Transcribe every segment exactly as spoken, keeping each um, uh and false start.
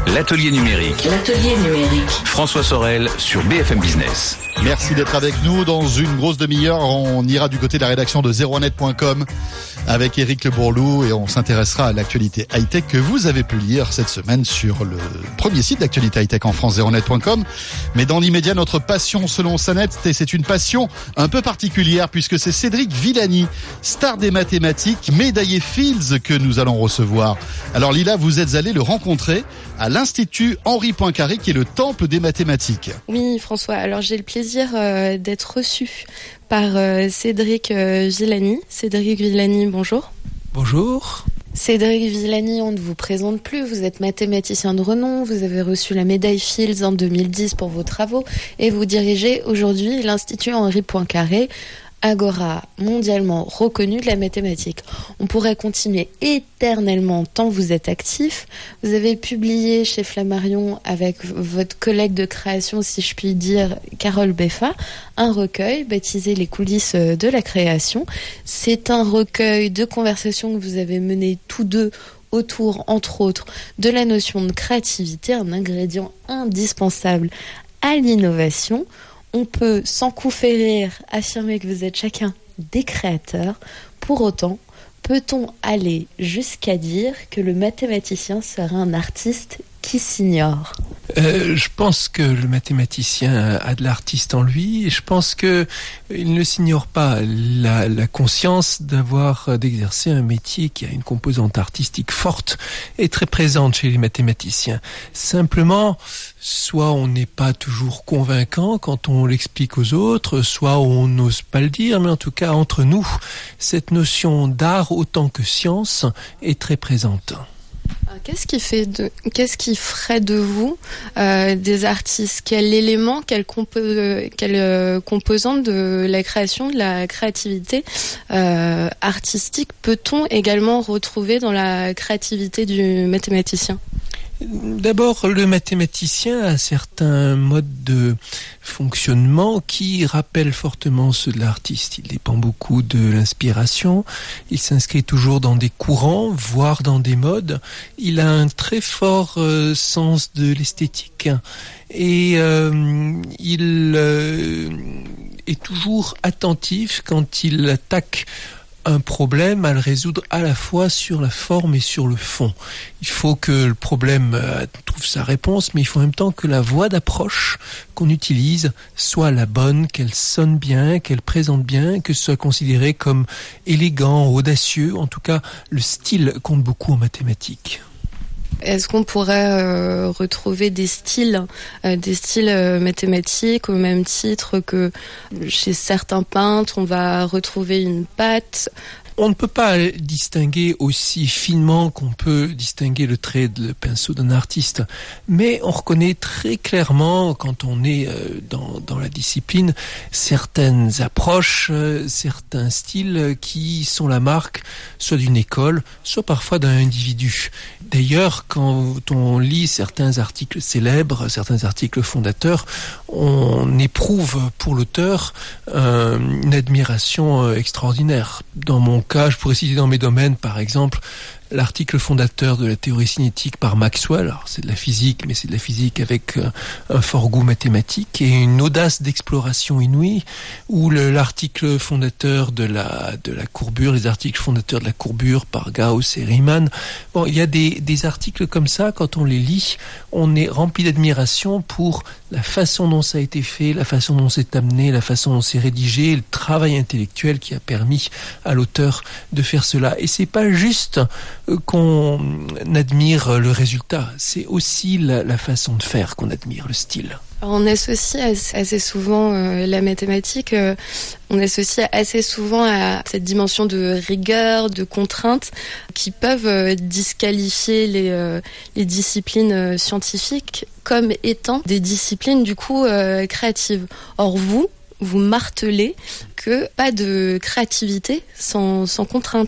L'atelier numérique. L'atelier numérique. François Sorel sur B F M Business. Merci d'être avec nous. Dans une grosse demi-heure, on ira du côté de la rédaction de zéro net point com avec Éric Le Bourlou et on s'intéressera à l'actualité high-tech que vous avez pu lire cette semaine sur le premier site d'actualité high-tech en France, zéro net point com. Mais dans l'immédiat, notre passion selon Sanet, et c'est une passion un peu particulière puisque c'est Cédric Villani, star des mathématiques, médaillé Fields que nous allons recevoir. Alors Lila, vous êtes allé le rencontrer à l'Institut Henri Poincaré qui est le temple des mathématiques. Oui François, alors j'ai le plaisir euh, d'être reçu par euh, Cédric euh, Villani. Cédric Villani, bonjour. Bonjour. Cédric Villani, on ne vous présente plus, vous êtes mathématicien de renom, vous avez reçu la médaille Fields en deux mille dix pour vos travaux et vous dirigez aujourd'hui l'Institut Henri Poincaré, agora mondialement reconnue de la mathématique. On pourrait continuer éternellement tant vous êtes actif. Vous avez publié chez Flammarion avec votre collègue de création, si je puis dire, Carole Beffa, un recueil baptisé Les coulisses de la création. C'est un recueil de conversations que vous avez mené tous deux autour, entre autres, de la notion de créativité, un ingrédient indispensable à l'innovation. On peut, sans coup férir, affirmer que vous êtes chacun des créateurs. Pour autant, peut-on aller jusqu'à dire que le mathématicien serait un artiste qui s'ignore ? Euh, je pense que le mathématicien a de l'artiste en lui et je pense que il ne s'ignore pas la, la conscience d'avoir d'exercer un métier qui a une composante artistique forte et très présente chez les mathématiciens. Simplement, soit on n'est pas toujours convaincant quand on l'explique aux autres, soit on n'ose pas le dire, mais en tout cas entre nous, cette notion d'art autant que science est très présente. Qu'est-ce qui fait de, qu'est-ce qui ferait de vous euh, des artistes ? Quel élément, quelle, compo, quelle euh, composante de la création, de la créativité euh, artistique peut-on également retrouver dans la créativité du mathématicien ? D'abord, le mathématicien a certains modes de fonctionnement qui rappellent fortement ceux de l'artiste. Il dépend beaucoup de l'inspiration, il s'inscrit toujours dans des courants, voire dans des modes. Il a un très fort euh, sens de l'esthétique et euh, il euh, est toujours attentif quand il attaque un problème à le résoudre à la fois sur la forme et sur le fond. Il faut que le problème euh, trouve sa réponse, mais il faut en même temps que la voie d'approche qu'on utilise soit la bonne, qu'elle sonne bien, qu'elle présente bien, que ce soit considéré comme élégant, audacieux. En tout cas, le style compte beaucoup en mathématiques. Est-ce qu'on pourrait euh, retrouver des styles, euh, des styles euh, mathématiques au même titre que chez certains peintres, on va retrouver une patte ? On ne peut pas distinguer aussi finement qu'on peut distinguer le trait de le pinceau d'un artiste, mais on reconnaît très clairement, quand on est dans, dans la discipline, certaines approches, euh, certains styles qui sont la marque soit d'une école, soit parfois d'un individu. D'ailleurs, quand on lit certains articles célèbres, certains articles fondateurs, on éprouve pour l'auteur euh, une admiration extraordinaire. Dans mon cas, je pourrais citer dans mes domaines, par exemple, l'article fondateur de la théorie cinétique par Maxwell. Alors, c'est de la physique, mais c'est de la physique avec euh, un fort goût mathématique et une audace d'exploration inouïe, ou le, l'article fondateur de la, de la courbure, les articles fondateurs de la courbure par Gauss et Riemann. Bon, il y a des, des articles comme ça, quand on les lit, on est rempli d'admiration pour la façon dont ça a été fait, la façon dont c'est amené, la façon dont c'est rédigé, le travail intellectuel qui a permis à l'auteur de faire cela. Et c'est pas juste qu'on admire le résultat, c'est aussi la, la façon de faire qu'on admire, le style. Alors on associe assez souvent euh, la mathématique, euh, on associe assez souvent à cette dimension de rigueur, de contrainte, qui peuvent euh, disqualifier les, euh, les disciplines euh, scientifiques comme étant des disciplines du coup euh, créatives. Or vous, vous martelez que pas de créativité sans, sans contrainte.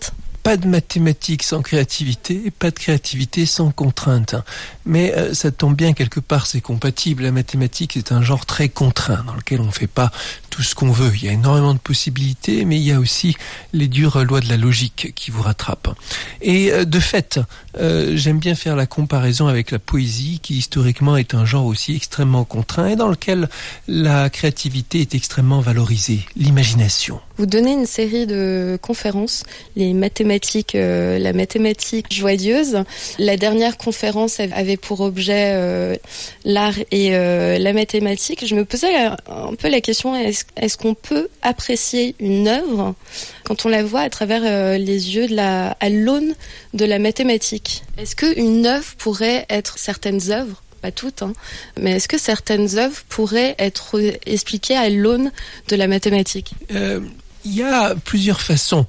pas de mathématiques sans créativité, pas de créativité sans contrainte. Mais euh, ça tombe bien, quelque part, c'est compatible. La mathématique, c'est un genre très contraint, dans lequel on ne fait pas tout ce qu'on veut. Il y a énormément de possibilités, mais il y a aussi les dures lois de la logique qui vous rattrapent. Et euh, de fait, euh, j'aime bien faire la comparaison avec la poésie, qui historiquement est un genre aussi extrêmement contraint, et dans lequel la créativité est extrêmement valorisée, l'imagination. Vous donnez une série de conférences, les mathématiques, euh, la mathématique joyeuse. La dernière conférence avait pour objet euh, l'art et euh, la mathématique. Je me posais un, un peu la question, est-ce, est-ce qu'on peut apprécier une œuvre quand on la voit à travers euh, les yeux de la, à l'aune de la mathématique? Est-ce qu'une œuvre pourrait être, certaines œuvres, pas toutes, hein, mais est-ce que certaines œuvres pourraient être expliquées à l'aune de la mathématique? euh, Il y a plusieurs façons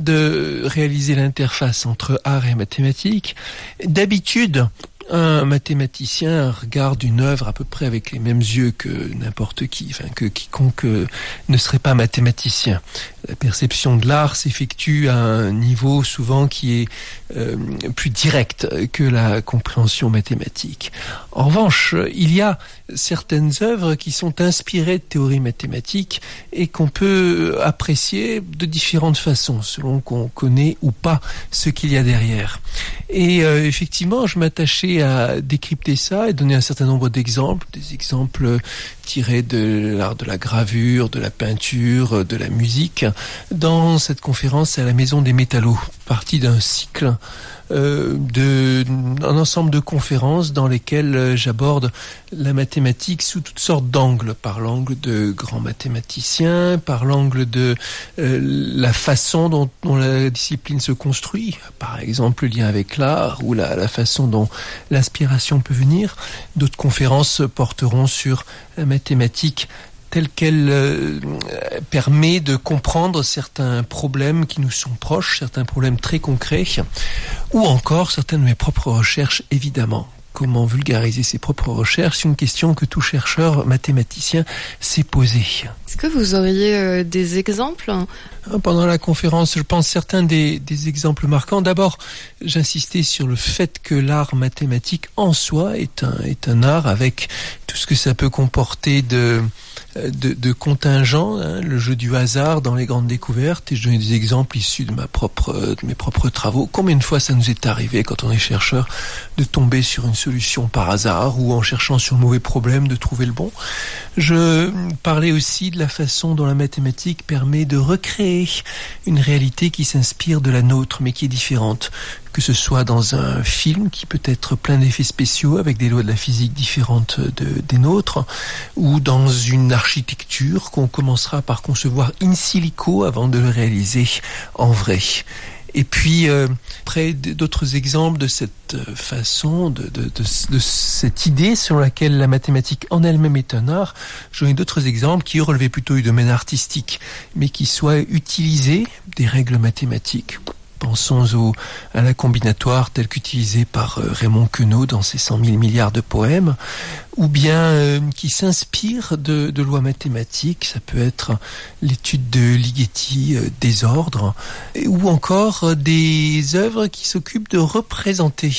de réaliser l'interface entre art et mathématiques. D'habitude, un mathématicien regarde une œuvre à peu près avec les mêmes yeux que n'importe qui, enfin que quiconque ne serait pas mathématicien. La perception de l'art s'effectue à un niveau souvent qui est euh, plus direct que la compréhension mathématique. En revanche, il y a certaines œuvres qui sont inspirées de théories mathématiques et qu'on peut apprécier de différentes façons, selon qu'on connaît ou pas ce qu'il y a derrière. Et euh, effectivement, je m'attachais à décrypter ça et donner un certain nombre d'exemples, des exemples tirés de l'art de la gravure, de la peinture, de la musique, dans cette conférence à la Maison des Métallos, partie d'un cycle euh, de un ensemble de conférences dans lesquelles j'aborde la mathématique sous toutes sortes d'angles, par l'angle de grands mathématiciens, par l'angle de euh, la façon dont, dont la discipline se construit, par exemple le lien avec l'art ou la, la façon dont l'inspiration peut venir. D'autres conférences porteront sur la mathématique telle qu'elle euh, permet de comprendre certains problèmes qui nous sont proches, certains problèmes très concrets, ou encore certaines de mes propres recherches, évidemment. Comment vulgariser ses propres recherches, c'est une question que tout chercheur mathématicien s'est posée. Est-ce que vous auriez euh, des exemples ? Pendant la conférence, je pense certains des, des exemples marquants. D'abord, j'insistais sur le fait que l'art mathématique en soi est un, est un art avec tout ce que ça peut comporter de... de, de contingent, hein, le jeu du hasard dans les grandes découvertes, et je donnais des exemples issus de ma propre, de mes propres travaux. Combien de fois ça nous est arrivé quand on est chercheur de tomber sur une solution par hasard ou en cherchant sur le mauvais problème de trouver le bon. Je parlais aussi de la façon dont la mathématique permet de recréer une réalité qui s'inspire de la nôtre mais qui est différente, que ce soit dans un film qui peut être plein d'effets spéciaux avec des lois de la physique différentes de, des nôtres, ou dans une architecture qu'on commencera par concevoir in silico avant de le réaliser en vrai. Et puis, euh, après d'autres exemples de cette façon, de, de, de, de cette idée sur laquelle la mathématique en elle-même est un art, j'en ai d'autres exemples qui relevaient plutôt du domaine artistique, mais qui soient utilisés des règles mathématiques. Pensons au, à la combinatoire telle qu'utilisée par euh, Raymond Queneau dans ses cent mille milliards de poèmes, ou bien euh, qui s'inspire de, de lois mathématiques. Ça peut être l'étude de Ligeti, euh, des ordres, ou encore euh, des œuvres qui s'occupent de représenter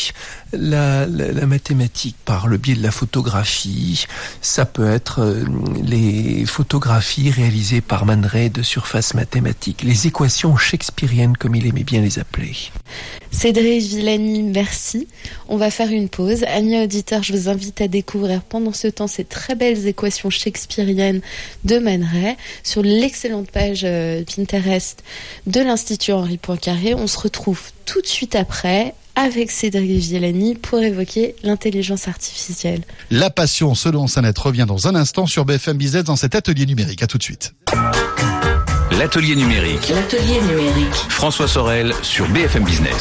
la, la, la mathématique par le biais de la photographie. Ça peut être euh, les photographies réalisées par Man Ray de surface mathématique, les équations shakespeariennes comme il aimait bien les appeler. Cédric Villani, merci. On va faire une pause. Amis auditeurs, je vous invite à découvrir pendant ce temps ces très belles équations shakespeariennes de Man Ray sur l'excellente page euh, Pinterest de l'Institut Henri Poincaré. On se retrouve tout de suite après avec Cédric Villani pour évoquer l'intelligence artificielle. La passion selon Sanet revient dans un instant sur B F M Business dans cet atelier numérique. À tout de suite. L'atelier numérique. L'atelier numérique. François Sorel sur B F M Business.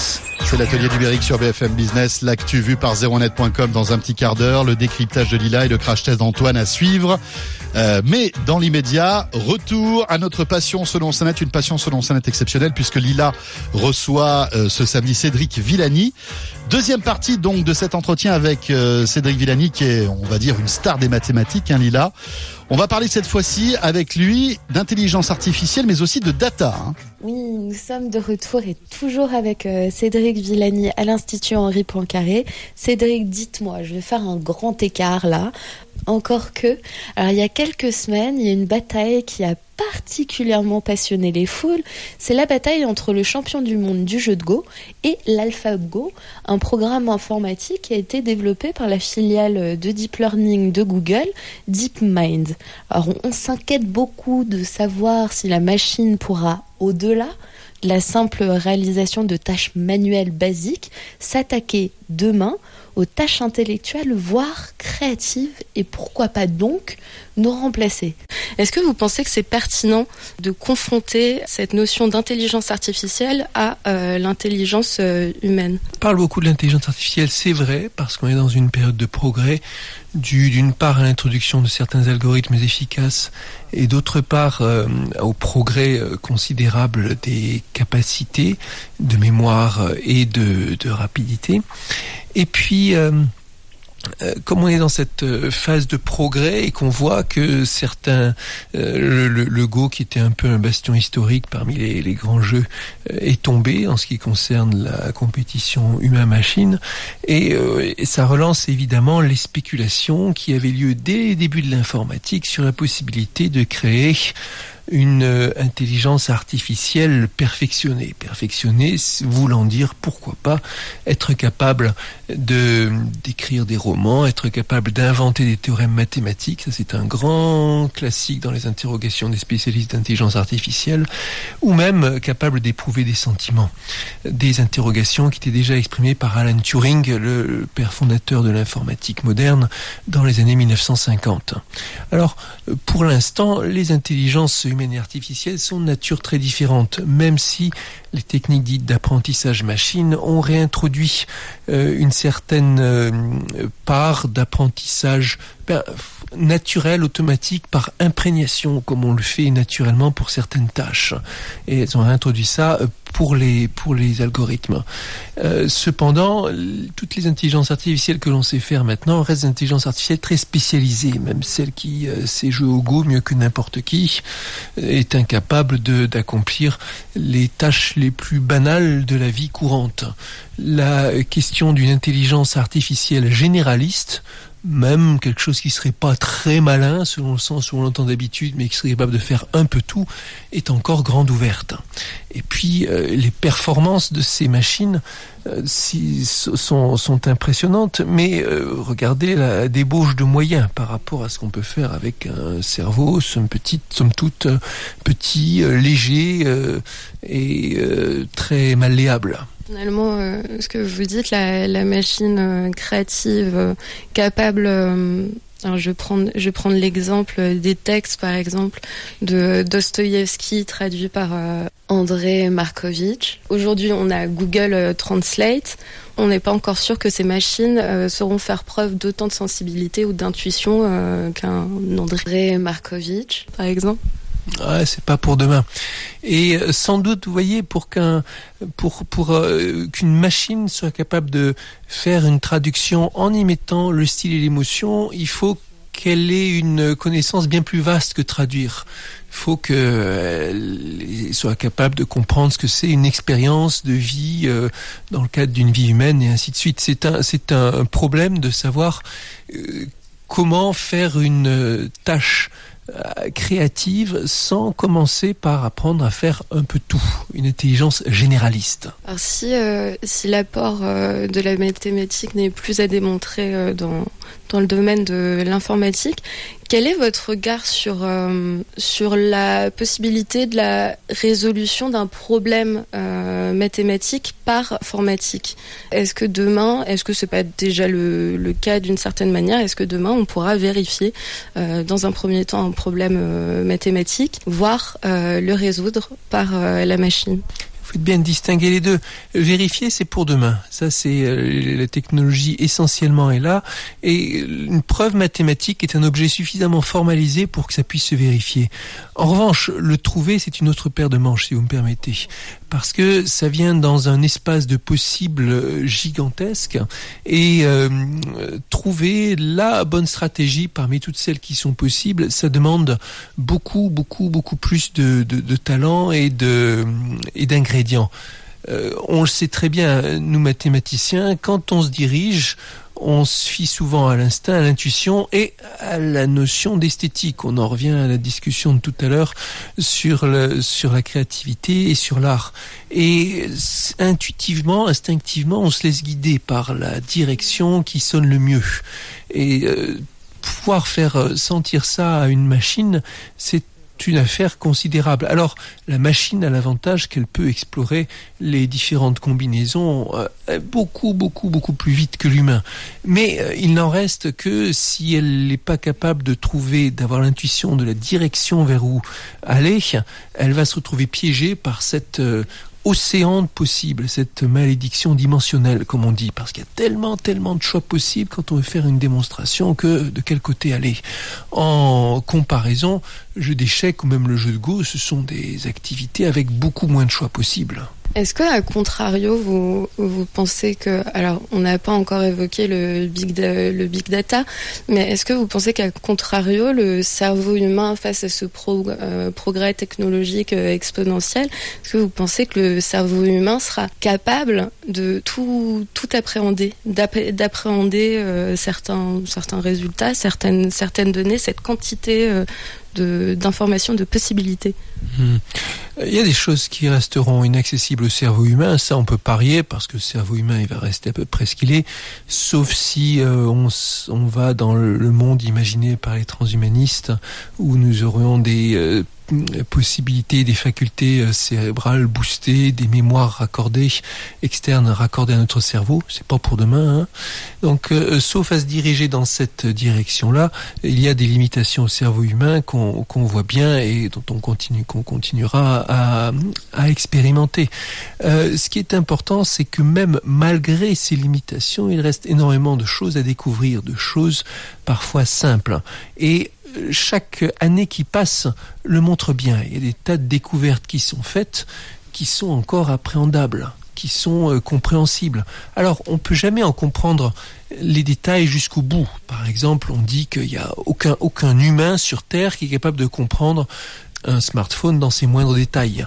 C'est l'atelier numérique sur B F M Business, l'actu vue par zéro net point com dans un petit quart d'heure, le décryptage de Lila et le crash test d'Antoine à suivre. Euh, mais dans l'immédiat, retour à notre passion selon Sanet, une passion selon Sanet exceptionnelle puisque Lila reçoit euh, ce samedi Cédric Villani. Deuxième partie donc de cet entretien avec euh, Cédric Villani qui est, on va dire, une star des mathématiques, hein, Lila. On va parler cette fois-ci avec lui d'intelligence artificielle mais aussi de data. Hein. Oui, nous sommes de retour et toujours avec euh, Cédric Villani à l'Institut Henri Poincaré. Cédric, dites-moi, je vais faire un grand écart là. Encore que, alors il y a quelques semaines, il y a une bataille qui a particulièrement passionné les foules. C'est la bataille entre le champion du monde du jeu de Go et l'AlphaGo, un programme informatique qui a été développé par la filiale de Deep Learning de Google, DeepMind. Alors on, on s'inquiète beaucoup de savoir si la machine pourra, au-delà de la simple réalisation de tâches manuelles basiques, s'attaquer demain aux tâches intellectuelles, voire créatives, et pourquoi pas donc nous remplacer. Est-ce que vous pensez que c'est pertinent de confronter cette notion d'intelligence artificielle à euh, l'intelligence euh, humaine ? On parle beaucoup de l'intelligence artificielle, c'est vrai, parce qu'on est dans une période de progrès, dû d'une part à l'introduction de certains algorithmes efficaces, et d'autre part euh, au progrès euh, considérable des capacités de mémoire et de, de rapidité. Et puis, euh, euh, comme on est dans cette euh, phase de progrès et qu'on voit que certains, euh, le, le, le Go qui était un peu un bastion historique parmi les, les grands jeux euh, est tombé en ce qui concerne la compétition humain-machine, et, euh, et ça relance évidemment les spéculations qui avaient lieu dès les débuts de l'informatique sur la possibilité de créer une euh, intelligence artificielle perfectionnée. Perfectionnée voulant dire, pourquoi pas, être capable de d'écrire des romans, être capable d'inventer des théorèmes mathématiques. Ça, c'est un grand classique dans les interrogations des spécialistes d'intelligence artificielle, ou même capable d'éprouver des sentiments. Des interrogations qui étaient déjà exprimées par Alan Turing, le père fondateur de l'informatique moderne, dans les années mille neuf cent cinquante. Alors, pour l'instant, les intelligences humaines et artificielles sont de nature très différente, même si les techniques dites d'apprentissage machine ont réintroduit euh, une certaine euh, part d'apprentissage ben, naturel, automatique, par imprégnation, comme on le fait naturellement pour certaines tâches. Et elles ont réintroduit ça pour les, pour les algorithmes. Euh, cependant, toutes les intelligences artificielles que l'on sait faire maintenant restent des intelligences artificielles très spécialisées. Même celle qui euh, sait jouer au Go mieux que n'importe qui euh, est incapable de, d'accomplir les tâches les plus banales de la vie courante. La question d'une intelligence artificielle généraliste, même quelque chose qui serait pas très malin selon le sens où on l'entend d'habitude, mais qui serait capable de faire un peu tout, est encore grande ouverte. Et puis euh, les performances de ces machines euh, si, sont, sont impressionnantes, mais euh, regardez la débauche de moyens par rapport à ce qu'on peut faire avec un cerveau, somme petite, somme toute euh, petit, euh, léger euh, et euh, très malléable. Finalement, euh, ce que vous dites, la, la machine euh, créative euh, capable... Euh, alors je vais prendre, je vais prendre l'exemple des textes, par exemple, de Dostoïevski traduit par euh, Andrei Markovitch. Aujourd'hui, on a Google euh, Translate. On n'est pas encore sûr que ces machines euh, sauront faire preuve d'autant de sensibilité ou d'intuition euh, qu'un Andrei Markovitch, par exemple. Ouais, c'est pas pour demain. Et euh, sans doute, vous voyez, pour qu'un, pour pour euh, qu'une machine soit capable de faire une traduction en y mettant le style et l'émotion, il faut qu'elle ait une connaissance bien plus vaste que traduire. Il faut qu'elle soit capable de comprendre ce que c'est une expérience de vie euh, dans le cadre d'une vie humaine et ainsi de suite. C'est un c'est un problème de savoir euh, comment faire une euh, tâche créative sans commencer par apprendre à faire un peu tout, une intelligence généraliste. Alors si, euh, si l'apport euh, de la mathématique n'est plus à démontrer euh, dans, dans le domaine de l'informatique, quel est votre regard sur, euh, sur la possibilité de la résolution d'un problème euh, mathématique par informatique ? Est-ce que demain, est-ce que c'est pas déjà le, le cas d'une certaine manière, est-ce que demain on pourra vérifier euh, dans un premier temps un problème euh, mathématique, voire euh, le résoudre par euh, la machine ? faut bien distinguer les deux. Vérifier, c'est pour demain. Ça, c'est euh, la technologie essentiellement est là. Et une preuve mathématique est un objet suffisamment formalisé pour que ça puisse se vérifier. En revanche, le trouver, c'est une autre paire de manches, si vous me permettez. Parce que ça vient dans un espace de possibles gigantesque et euh, trouver la bonne stratégie parmi toutes celles qui sont possibles, ça demande beaucoup, beaucoup, beaucoup plus de, de, de talent et de et d'ingrédients. Euh, on le sait très bien, nous mathématiciens, quand on se dirige, on se fie souvent à l'instinct, à l'intuition et à la notion d'esthétique. On en revient à la discussion de tout à l'heure sur le, sur la créativité et sur l'art. Et intuitivement, instinctivement, on se laisse guider par la direction qui sonne le mieux. Et euh, pouvoir faire sentir ça à une machine, c'est une affaire considérable. Alors, la machine a l'avantage qu'elle peut explorer les différentes combinaisons euh, beaucoup, beaucoup, beaucoup plus vite que l'humain. Mais euh, il n'en reste que si elle n'est pas capable de trouver, d'avoir l'intuition de la direction vers où aller, elle va se retrouver piégée par cette euh, océan possible, cette malédiction dimensionnelle, comme on dit, parce qu'il y a tellement, tellement de choix possibles quand on veut faire une démonstration que de quel côté aller. En comparaison, le jeu d'échecs ou même le jeu de Go, ce sont des activités avec beaucoup moins de choix possibles. Est-ce que, à contrario, vous, vous pensez que, alors, on n'a pas encore évoqué le big, le big data, mais est-ce que vous pensez qu'à contrario, le cerveau humain face à ce pro, euh, progrès technologique euh, exponentiel, est-ce que vous pensez que le cerveau humain sera capable de tout, tout appréhender, d'app- d'appréhender euh, certains, certains résultats, certaines, certaines données, cette quantité euh, de, d'informations, de possibilités? Mmh. Il y a des choses qui resteront inaccessibles au cerveau humain, ça on peut parier, parce que le cerveau humain il va rester à peu près ce qu'il est, sauf si euh, on, on va dans le, le monde imaginé par les transhumanistes, où nous aurions des euh, possibilités, des facultés cérébrales boostées, des mémoires raccordées, externes raccordées à notre cerveau. C'est pas pour demain, hein. Donc, euh, sauf à se diriger dans cette direction-là, il y a des limitations au cerveau humain qu'on, qu'on voit bien et dont on continue, qu'on continuera à, à expérimenter. Euh, ce qui est important, c'est que même malgré ces limitations, il reste énormément de choses à découvrir, de choses parfois simples. Et chaque année qui passe le montre bien. Il y a des tas de découvertes qui sont faites, qui sont encore appréhendables, qui sont euh, compréhensibles. Alors, on ne peut jamais en comprendre les détails jusqu'au bout. Par exemple, on dit qu'il n'y a aucun, aucun humain sur Terre qui est capable de comprendre un smartphone dans ses moindres détails.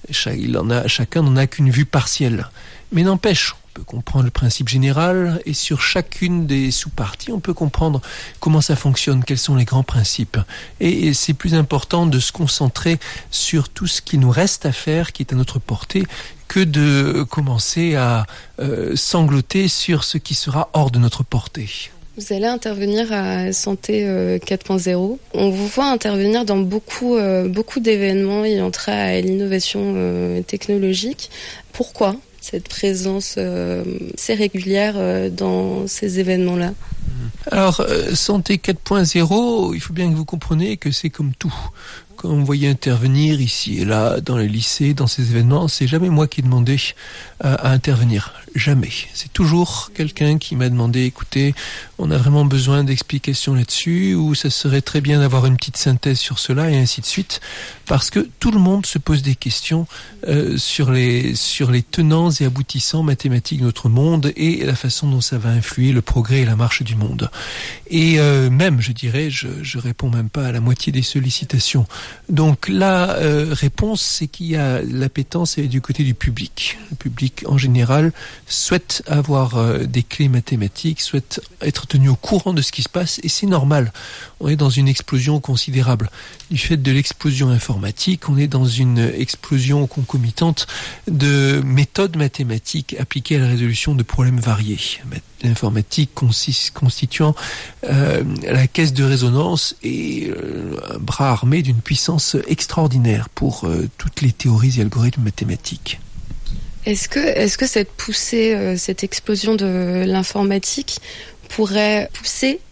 Il en a, chacun n'en a qu'une vue partielle. Mais n'empêche, on peut comprendre le principe général et sur chacune des sous-parties, on peut comprendre comment ça fonctionne, quels sont les grands principes. Et, et c'est plus important de se concentrer sur tout ce qui nous reste à faire, qui est à notre portée, que de commencer à euh, sangloter sur ce qui sera hors de notre portée. Vous allez intervenir à Santé euh, quatre point zéro. On vous voit intervenir dans beaucoup, euh, beaucoup d'événements ayant trait à l'innovation euh, technologique. Pourquoi cette présence euh, assez régulière euh, dans ces événements-là? Alors, euh, Santé quatre point zéro, il faut bien que vous compreniez que c'est comme tout. Quand on me voyait intervenir ici et là, dans les lycées, dans ces événements, c'est jamais moi qui ai demandé à, à intervenir. Jamais. C'est toujours quelqu'un qui m'a demandé, écoutez, on a vraiment besoin d'explications là-dessus, ou ça serait très bien d'avoir une petite synthèse sur cela, et ainsi de suite. Parce que tout le monde se pose des questions euh, sur les, sur les tenants et aboutissants mathématiques de notre monde et la façon dont ça va influer le progrès et la marche du monde. Et euh, même, je dirais, je, je réponds même pas à la moitié des sollicitations. Donc la euh, réponse, c'est qu'il y a l'appétence du côté du public. Le public, en général, souhaite avoir euh, des clés mathématiques, souhaite être tenu au courant de ce qui se passe, et c'est normal. On est dans une explosion considérable. Du fait de l'explosion informatique, on est dans une explosion concomitante de méthodes mathématiques appliquées à la résolution de problèmes variés. L'informatique consiste, constituant euh, la caisse de résonance et euh, un bras armé d'une puissance extraordinaire pour euh, toutes les théories et algorithmes mathématiques. Est-ce que, est-ce que cette poussée, euh, cette explosion de l'informatique pourrait pousser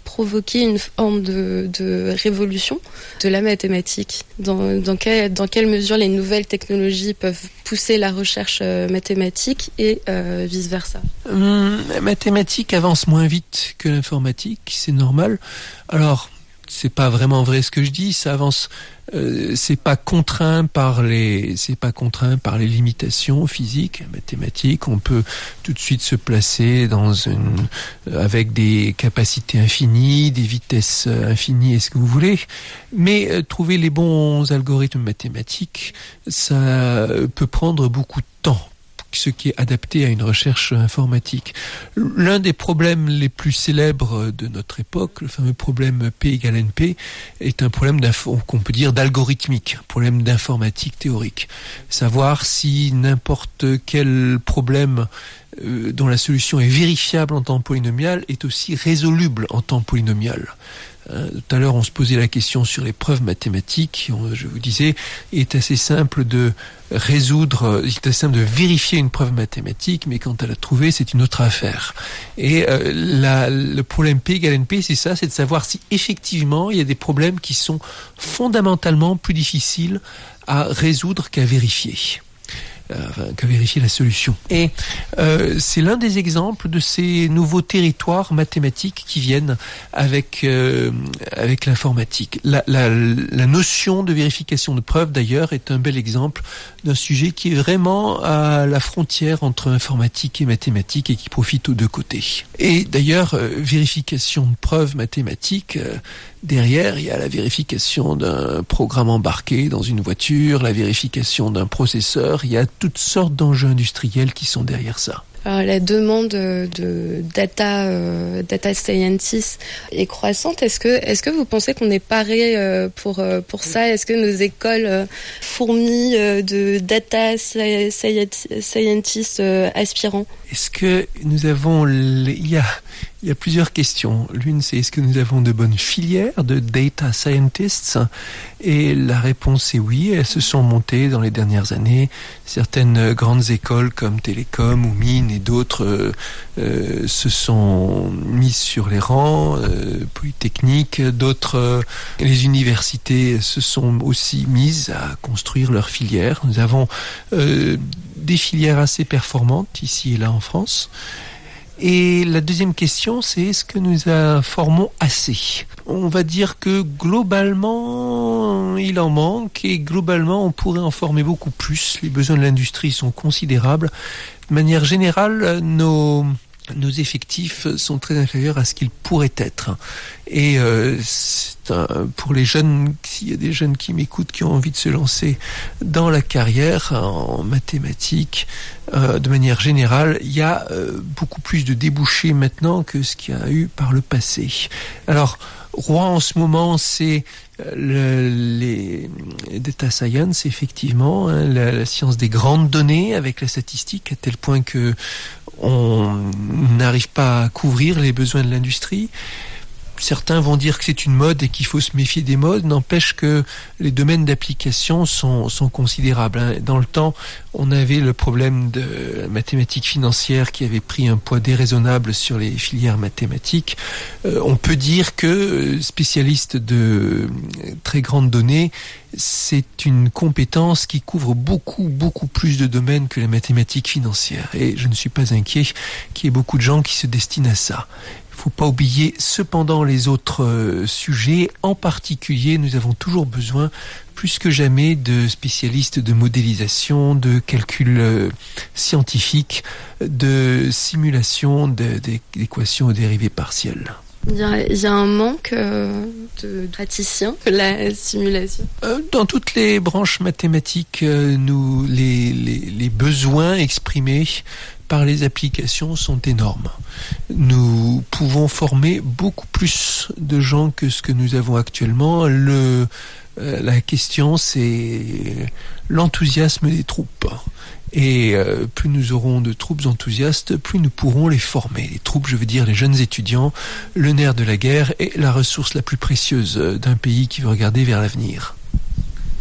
provoquer une forme de, de révolution de la mathématique? Dans, dans, quel, dans quelle mesure les nouvelles technologies peuvent pousser la recherche euh, mathématique et euh, vice-versa? Hum, la mathématique avance moins vite que l'informatique, c'est normal. Alors, c'est pas vraiment vrai ce que je dis, ça avance, euh, c'est pas contraint par les, c'est pas contraint par les limitations physiques, mathématiques. On peut tout de suite se placer dans une, avec des capacités infinies, des vitesses infinies, est-ce que vous voulez. Mais euh, trouver les bons algorithmes mathématiques, ça peut prendre beaucoup de temps, ce qui est adapté à une recherche informatique. L'un des problèmes les plus célèbres de notre époque, le fameux problème P égale N P, est un problème qu'on peut dire d'algorithmique, un problème d'informatique théorique. Savoir si n'importe quel problème euh, dont la solution est vérifiable en temps polynomial est aussi résoluble en temps polynomial. Euh, tout à l'heure, on se posait la question sur les preuves mathématiques. On, je vous disais, il est assez simple de résoudre, il est assez simple de vérifier une preuve mathématique, mais quand elle a trouvé, c'est une autre affaire. Et euh, la, le problème P égale N P, c'est ça, c'est de savoir si effectivement il y a des problèmes qui sont fondamentalement plus difficiles à résoudre qu'à vérifier. Euh, qu'à vérifier la solution. Et euh, c'est l'un des exemples de ces nouveaux territoires mathématiques qui viennent avec euh, avec l'informatique. La, la, la notion de vérification de preuves, d'ailleurs, est un bel exemple d'un sujet qui est vraiment à la frontière entre informatique et mathématiques et qui profite aux deux côtés. Et d'ailleurs, euh, vérification de preuves mathématiques, euh, derrière, il y a la vérification d'un programme embarqué dans une voiture, la vérification d'un processeur. Il y a toutes sortes d'enjeux industriels qui sont derrière ça. Alors, la demande de data, euh, data scientists est croissante. Est-ce que, est-ce que vous pensez qu'on est paré euh, pour, euh, pour ça? Est-ce que nos écoles euh, fourmillent euh, de data scientists euh, aspirants? Est-ce que nous avons... Les... Il y a... Il y a plusieurs questions. L'une, c'est est-ce que nous avons de bonnes filières de data scientists? Et la réponse est oui. Elles se sont montées dans les dernières années. Certaines grandes écoles comme Télécom ou Mines et d'autres euh, se sont mises sur les rangs, euh, Polytechnique. D'autres, euh, les universités se sont aussi mises à construire leurs filières. Nous avons euh, des filières assez performantes ici et là en France. Et la deuxième question, c'est est-ce que nous informons assez? On va dire que globalement, il en manque et globalement, on pourrait en former beaucoup plus. Les besoins de l'industrie sont considérables. De manière générale, nos... nos effectifs sont très inférieurs à ce qu'ils pourraient être. Et euh, c'est un, pour les jeunes, s'il y a des jeunes qui m'écoutent, qui ont envie de se lancer dans la carrière en mathématiques, euh, de manière générale, il y a euh, beaucoup plus de débouchés maintenant que ce qu'il y a eu par le passé. Alors, Rouen en ce moment, c'est le, les data science, effectivement, hein, la, la science des grandes données avec la statistique, à tel point que on n'arrive pas à couvrir les besoins de l'industrie. Certains vont dire que c'est une mode et qu'il faut se méfier des modes, n'empêche que les domaines d'application sont, sont considérables. Dans le temps, on avait le problème de la mathématique financière qui avait pris un poids déraisonnable sur les filières mathématiques. Euh, on peut dire que spécialiste de très grandes données, c'est une compétence qui couvre beaucoup, beaucoup plus de domaines que la mathématique financière. Et je ne suis pas inquiet qu'il y ait beaucoup de gens qui se destinent à ça. Il ne faut pas oublier cependant les autres euh, sujets. En particulier, nous avons toujours besoin, plus que jamais, de spécialistes de modélisation, de calcul euh, scientifique, de simulation de, de, d'équations aux dérivées partielles. Il y a, il y a un manque euh, de praticiens de la simulation. Euh, dans toutes les branches mathématiques, euh, nous, les, les, les besoins exprimés par les applications sont énormes. Nous pouvons former beaucoup plus de gens que ce que nous avons actuellement. Le, euh, la question, c'est l'enthousiasme des troupes. Et euh, plus nous aurons de troupes enthousiastes, plus nous pourrons les former. Les troupes, je veux dire les jeunes étudiants, le nerf de la guerre et la ressource la plus précieuse d'un pays qui veut regarder vers l'avenir.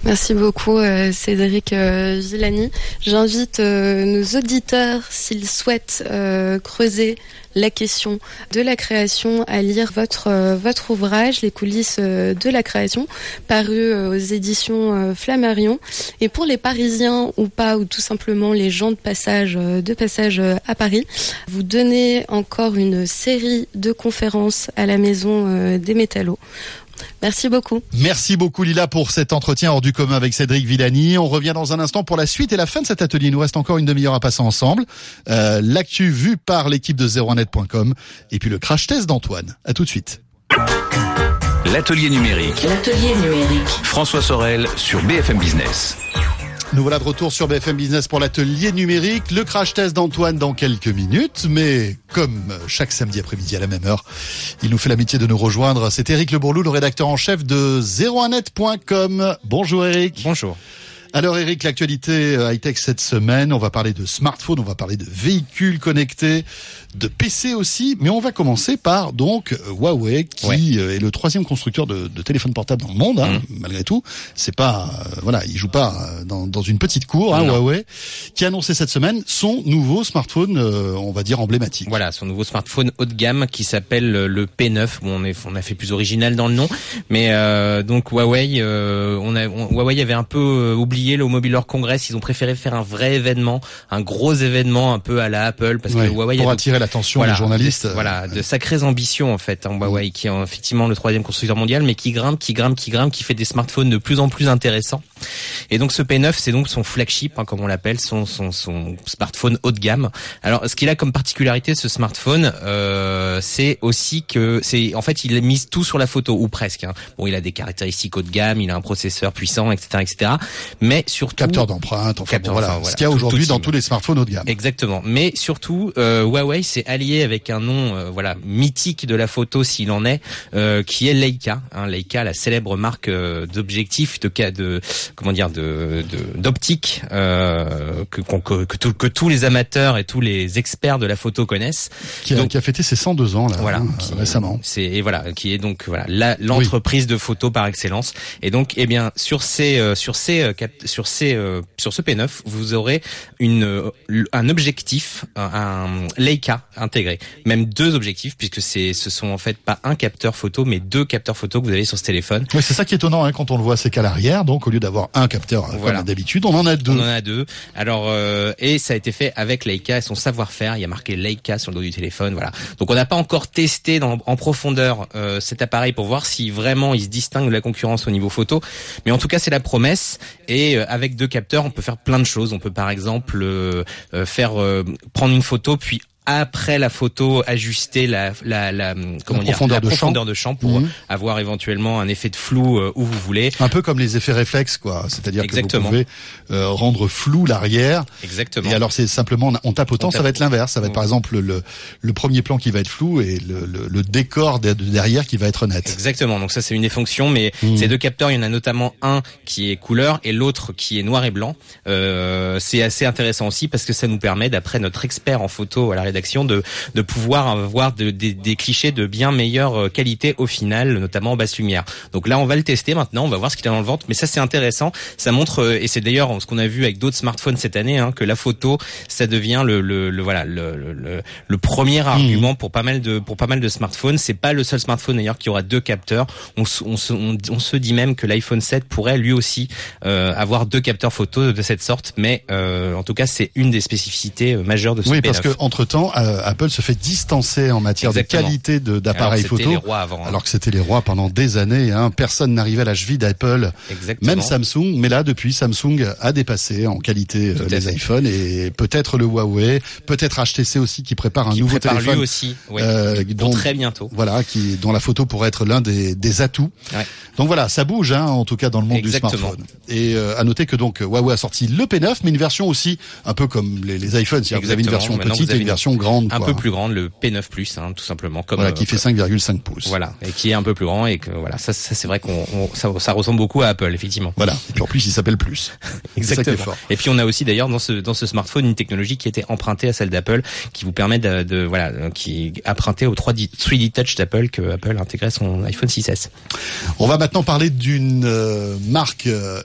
Merci beaucoup euh, Cédric euh, Villani. J'invite euh, nos auditeurs, s'ils souhaitent euh, creuser la question de la création, à lire votre euh, votre ouvrage, Les coulisses euh, de la création, paru euh, aux éditions euh, Flammarion. Et pour les Parisiens ou pas, ou tout simplement les gens de passage euh, de passage euh, à Paris, vous donnez encore une série de conférences à la Maison euh, des Métallos. Merci beaucoup. Merci beaucoup Lila pour cet entretien hors du commun avec Cédric Villani. On revient dans un instant pour la suite et la fin de cet atelier. Il nous reste encore une demi-heure à passer ensemble. Euh, l'actu vue par l'équipe de zéro un net point com et puis le crash test d'Antoine. À tout de suite. L'atelier numérique. L'atelier numérique. François Sorel sur B F M Business. Nous voilà de retour sur B F M Business pour l'atelier numérique, le crash test d'Antoine dans quelques minutes, mais comme chaque samedi après-midi à la même heure, il nous fait l'amitié de nous rejoindre. C'est Éric Le Bourlou, le rédacteur en chef de zéro un net point com. Bonjour Éric. Bonjour. Alors Éric, l'actualité high-tech cette semaine, on va parler de smartphones, on va parler de véhicules connectés, de P C aussi, mais on va commencer par donc Huawei qui ouais. est le troisième constructeur de, de téléphones portables dans le monde, hein, mmh. malgré tout. C'est pas, euh, voilà, il joue pas dans, dans une petite cour, hein, Huawei, qui a annoncé cette semaine son nouveau smartphone, euh, on va dire emblématique. Voilà, son nouveau smartphone haut de gamme qui s'appelle le P neuf. Bon, on, est, on a fait plus original dans le nom, mais euh, donc Huawei, euh, on a, on, Huawei avait un peu euh, oublié le Mobile World Congress, ils ont préféré faire un vrai événement, un gros événement un peu à la Apple, parce ouais, que Huawei pour a attirer l'attention voilà, des journalistes. De, voilà, de sacrées ambitions en fait, hein, Huawei, qui est effectivement le troisième constructeur mondial, mais qui grimpe, qui grimpe, qui grimpe, qui fait des smartphones de plus en plus intéressants. Et donc ce P neuf, c'est donc son flagship, hein, comme on l'appelle, son, son, son smartphone haut de gamme. Alors, ce qu'il a comme particularité ce smartphone, euh, c'est aussi que c'est, en fait, il mise tout sur la photo ou presque. Hein. Bon, il a des caractéristiques haut de gamme, il a un processeur puissant, et cetera, et cetera. Mais surtout capteur d'empreinte, enfin, capteur, bon, voilà, enfin, voilà, ce qu'il y a aujourd'hui dans tous les smartphones haut de gamme. Exactement. Mais surtout, euh, Huawei s'est allié avec un nom, euh, voilà, mythique de la photo s'il en est, euh, qui est Leica. Hein, Leica, la célèbre marque euh, d'objectifs, de cas, de comment dire, de d'optique euh, que, que, que, tout, que tous les amateurs et tous les experts de la photo connaissent. Qui a, donc, qui a fêté ses cent deux ans là, voilà, hein, qui, récemment. C'est et voilà, qui est donc voilà la, l'entreprise oui. de photo par excellence. Et donc, eh bien, sur ces euh, sur ces euh, cap, sur ces euh, sur ce P neuf, vous aurez une euh, un objectif, un, un Leica intégré, même deux objectifs, puisque c'est ce sont en fait pas un capteur photo, mais deux capteurs photo que vous avez sur ce téléphone. Oui, c'est ça qui est étonnant hein, quand on le voit, c'est qu'à l'arrière, donc au lieu d'avoir un capteur voilà. comme d'habitude, on en a deux. On en a deux. Alors euh, et ça a été fait avec Leica et son savoir-faire. Il y a marqué Leica sur le dos du téléphone. Voilà. Donc on n'a pas encore testé dans, en profondeur euh, cet appareil pour voir si vraiment il se distingue de la concurrence au niveau photo. Mais en tout cas, c'est la promesse. Et euh, avec deux capteurs, on peut faire plein de choses. On peut par exemple euh, euh, faire euh, prendre une photo puis après la photo, ajuster la la, la comment la dire profondeur, la de, profondeur champ. de champ pour mmh. avoir éventuellement un effet de flou euh, où vous voulez. Un peu comme les effets réflexes, quoi. C'est-à-dire Exactement. que vous pouvez euh, rendre flou l'arrière. Exactement. Et alors c'est simplement on tape autant, on tape. Ça va être l'inverse. Ça va être par exemple le le premier plan qui va être flou et le le, le décor de derrière qui va être net. Exactement. Donc ça c'est une des fonctions, mais mmh. ces deux capteurs, il y en a notamment un qui est couleur et l'autre qui est noir et blanc. Euh, c'est assez intéressant aussi parce que ça nous permet, d'après notre expert en photo à la rédaction, de de pouvoir avoir de, de, des clichés de bien meilleure qualité au final, notamment en basse lumière. Donc là, on va le tester maintenant, on va voir ce qu'il y a dans le ventre. Mais ça, c'est intéressant. Ça montre, et c'est d'ailleurs ce qu'on a vu avec d'autres smartphones cette année, hein, que la photo, ça devient le, le, le voilà, le, le, le premier argument mmh. pour pas mal de pour pas mal de smartphones. C'est pas le seul smartphone d'ailleurs qui aura deux capteurs. On, on, se, on, on se dit même que l'iPhone sept pourrait lui aussi euh, avoir deux capteurs photo de cette sorte. Mais euh, en tout cas, c'est une des spécificités majeures de ce oui, P neuf. Oui, parce que entre temps, euh, Apple se fait distancer en matière Exactement. de qualité de, d'appareils alors photo. Les rois avant, hein. Alors que c'était les rois pendant des années. Hein. Personne n'arrivait à la cheville d'Apple, Exactement. même Samsung. Mais là, depuis, Samsung a dépassé en qualité euh, les fait. iPhones et peut-être le Huawei, peut-être H T C aussi qui prépare un qui nouveau prépare téléphone. Lui aussi, oui. euh, pour dont, très bientôt. Voilà, qui dont la photo pourrait être l'un des, des atouts. Ouais. Donc voilà, ça bouge, hein, en tout cas dans le monde Exactement. du smartphone. Et euh, à noter que donc Huawei a sorti le P neuf, mais une version aussi un peu comme les, les iPhones. C'est-à-dire vous avez une version Maintenant, petite et une version grande. Un quoi. peu plus grande, le P neuf plus, hein, tout simplement. Comme voilà, qui euh, fait cinq virgule cinq pouces. Voilà, et qui est un peu plus grand et que voilà, ça, ça c'est vrai qu'on on, ça, ça ressemble beaucoup à Apple, effectivement. Voilà. Et puis en plus, il s'appelle plus. Exactement. C'est ça qui est fort. Et puis on a aussi d'ailleurs dans ce dans ce smartphone une technologie qui était empruntée à celle d'Apple, qui vous permet de, de voilà, qui est empruntée au trois D Touch d'Apple que Apple a intégré à son iPhone six S. On va maintenant parler d'une euh, marque. Euh,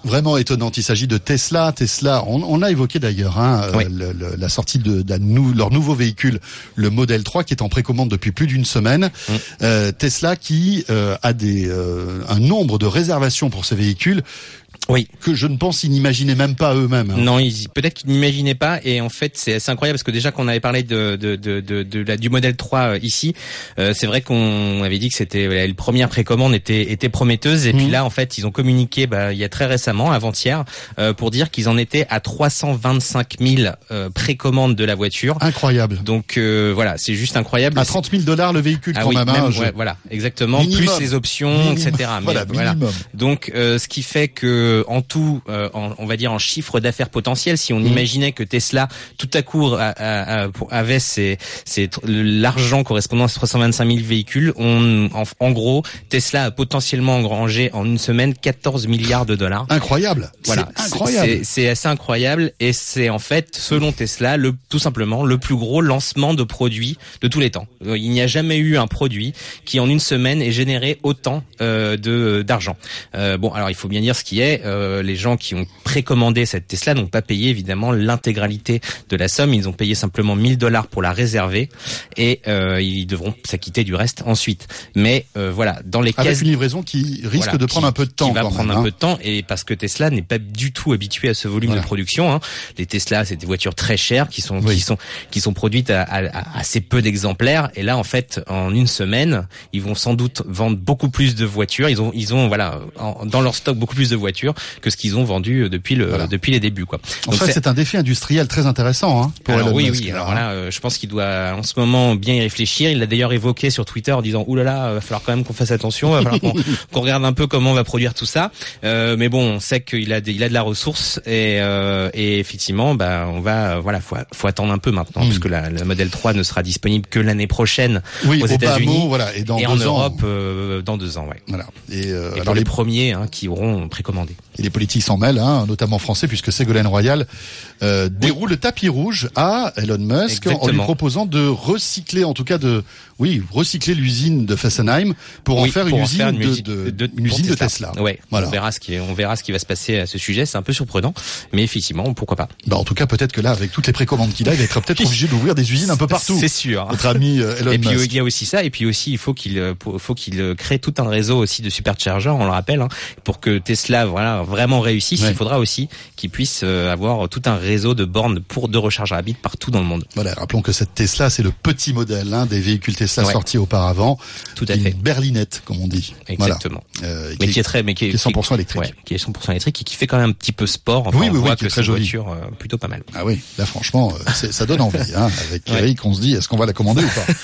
vraiment étonnante. Il s'agit de Tesla. Tesla, on, on a évoqué d'ailleurs hein, oui. le, le, la sortie de, de nou, leur nouveau véhicule, le Model trois, qui est en précommande depuis plus d'une semaine. Mmh. Euh, Tesla qui euh, a des euh, un nombre de réservations pour ces véhicules. Oui. Que je ne pense qu'ils n'imaginaient même pas eux-mêmes. Hein. Non, ils, peut-être qu'ils n'imaginaient pas. Et en fait, c'est assez incroyable parce que déjà qu'on avait parlé de, de, de, de, de la, du Model trois euh, ici, euh, c'est vrai qu'on avait dit que c'était la première précommande était, était prometteuse. Et mmh. puis là, en fait, ils ont communiqué bah, il y a très récemment, avant-hier, euh, pour dire qu'ils en étaient à trois cent vingt-cinq mille euh, précommandes de la voiture. Incroyable. Donc euh, voilà, c'est juste incroyable. À trente mille dollars le véhicule ah, quand oui, même. même hein, ouais, voilà, exactement. Minimum. Plus les options, minimum. et cetera. Voilà, Mais, voilà. minimum. Donc euh, ce qui fait que en tout, euh, en, on va dire en chiffre d'affaires potentiel, si on mmh. imaginait que Tesla tout à coup a, a, a, avait ses, ses, l'argent correspondant à ces trois cent vingt-cinq mille véhicules, on, en, en gros, Tesla a potentiellement engrangé en une semaine quatorze milliards de dollars. Incroyable. Voilà, c'est incroyable. C'est, c'est assez incroyable et c'est en fait, selon Tesla, le tout simplement le plus gros lancement de produit de tous les temps. Il n'y a jamais eu un produit qui en une semaine ait généré autant euh, de d'argent. Euh, bon, alors il faut bien dire ce qui est. Euh, les gens qui ont précommandé cette Tesla n'ont pas payé évidemment l'intégralité de la somme. Ils ont payé simplement mille dollars pour la réserver et euh, ils devront s'acquitter du reste ensuite. Mais euh, voilà, dans les avec caisses, une livraison qui risque voilà, de prendre qui, un peu de temps. Qui va quand prendre même, un hein. peu de temps et parce que Tesla n'est pas du tout habitué à ce volume voilà. de production. Hein. Les Tesla, c'est des voitures très chères qui sont oui. qui sont qui sont produites à, à, à assez peu d'exemplaires. Et là, en fait, en une semaine, ils vont sans doute vendre beaucoup plus de voitures. Ils ont ils ont voilà en, dans leur stock beaucoup plus de voitures que ce qu'ils ont vendu depuis le voilà. depuis les débuts quoi. En Donc fait, c'est... c'est un défi industriel très intéressant hein, pour alors, Elon oui Musk. oui. Alors là, euh, je pense qu'il doit en ce moment bien y réfléchir. Il l'a d'ailleurs évoqué sur Twitter en disant oulala, là là, va falloir quand même qu'on fasse attention, va falloir qu'on, qu'on regarde un peu comment on va produire tout ça. Euh, mais bon, on sait qu'il a des, il a de la ressource et, euh, et effectivement, bah on va voilà, faut, faut attendre un peu maintenant mmh. parce que la, la Model trois ne sera disponible que l'année prochaine oui, aux au États-Unis mot, voilà, et, dans et deux en ans. Europe euh, dans deux ans, ouais. Voilà. Et, euh, et alors pour les, les premiers hein, qui auront précommandé. Et les politiques s'en mêlent, hein, notamment français, puisque Ségolène Royal euh, déroule oui. le tapis rouge à Elon Musk Exactement. en lui proposant de recycler, en tout cas de, oui, recycler l'usine de Fessenheim pour oui, en faire pour une en usine faire une de, usine de, de, une usine Tesla. de Tesla. Ouais, voilà. on verra ce qui, on verra ce qui va se passer à ce sujet. C'est un peu surprenant, mais effectivement, pourquoi pas. Bah en tout cas, peut-être que là, avec toutes les précommandes qu'il a, il va être peut-être obligé d'ouvrir des usines un peu partout. C'est sûr. Notre ami euh, Elon et puis Musk. il y a aussi ça, et puis aussi il faut qu'il, faut qu'il crée tout un réseau aussi de superchargers, on le rappelle, hein, pour que Tesla, voilà, vraiment réussisse. Ouais. Il faudra aussi qu'il puisse avoir tout un réseau de bornes pour de recharge rapide partout dans le monde. Voilà, rappelons que cette Tesla, c'est le petit modèle hein, des véhicules Tesla ouais. sortis auparavant. Tout à fait. Une berlinette, comme on dit. Exactement. Voilà. Euh, mais qui, qui est très, mais qui est, qui est cent pour cent électrique. Ouais, qui est cent pour cent électrique et qui fait quand même un petit peu sport. Enfin, oui, on oui, voit oui, que c'est une voiture euh, plutôt pas mal. Ah oui, là franchement, c'est, ça donne envie. Hein. Avec ouais. Eric, on se dit, est-ce qu'on va la commander ou pas?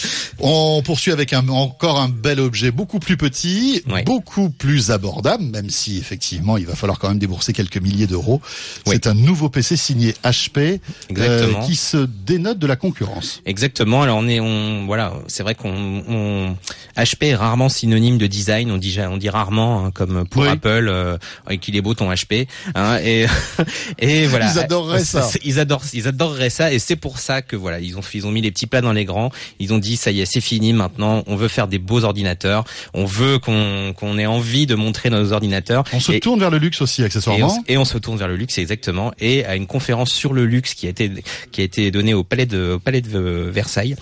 On poursuit avec un, encore un bel objet beaucoup plus petit, ouais. beaucoup plus abordable, même si effectivement il va falloir quand même débourser quelques milliers d'euros. Ouais. C'est un nouveau P C signé H P euh, qui se dénote de la concurrence. Exactement. Alors on est, on voilà, c'est vrai qu'on on, H P est rarement synonyme de design. On dit, on dit rarement hein, comme pour oui. Apple, euh, qu'il est beau ton H P. Hein, et et voilà. Ils adoreraient ça. Ils adorent, ils adoreraient ça. Et c'est pour ça que voilà, ils ont, ils ont mis les petits plats dans les grands. Ils ont dit ça y est, c'est fini maintenant. On veut faire des beaux ordinateurs. On veut qu'on qu'on ait envie de montrer nos ordinateurs. On se et, tourne vers le luxe aussi accessoirement. Et on, et on se tourne vers le luxe exactement. Et à une conférence sur le luxe qui a été qui a été donnée au palais de au palais de Versailles,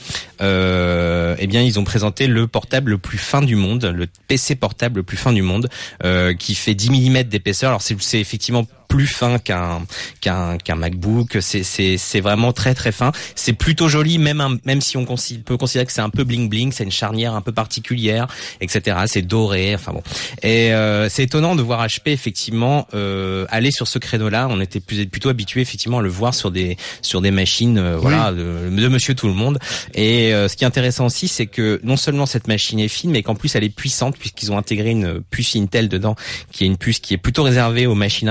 euh, eh bien ils ont présenté le portable le plus fin du monde, le P C portable le plus fin du monde, euh, qui fait dix millimètres d'épaisseur. Alors c'est, c'est effectivement plus fin qu'un qu'un qu'un MacBook, c'est c'est c'est vraiment très très fin. C'est plutôt joli, même un, même si on considère, peut considérer que c'est un peu bling bling, c'est une charnière un peu particulière, et cetera. C'est doré, enfin bon. Et euh, c'est étonnant de voir H P effectivement euh, aller sur ce créneau-là. On était plus, plutôt habitué effectivement à le voir sur des sur des machines, euh, oui. voilà, de, de Monsieur Tout le Monde. Et euh, ce qui est intéressant aussi, c'est que non seulement cette machine est fine, mais qu'en plus elle est puissante puisqu'ils ont intégré une puce Intel dedans, qui est une puce qui est plutôt réservée aux machines un peu plus épaisses.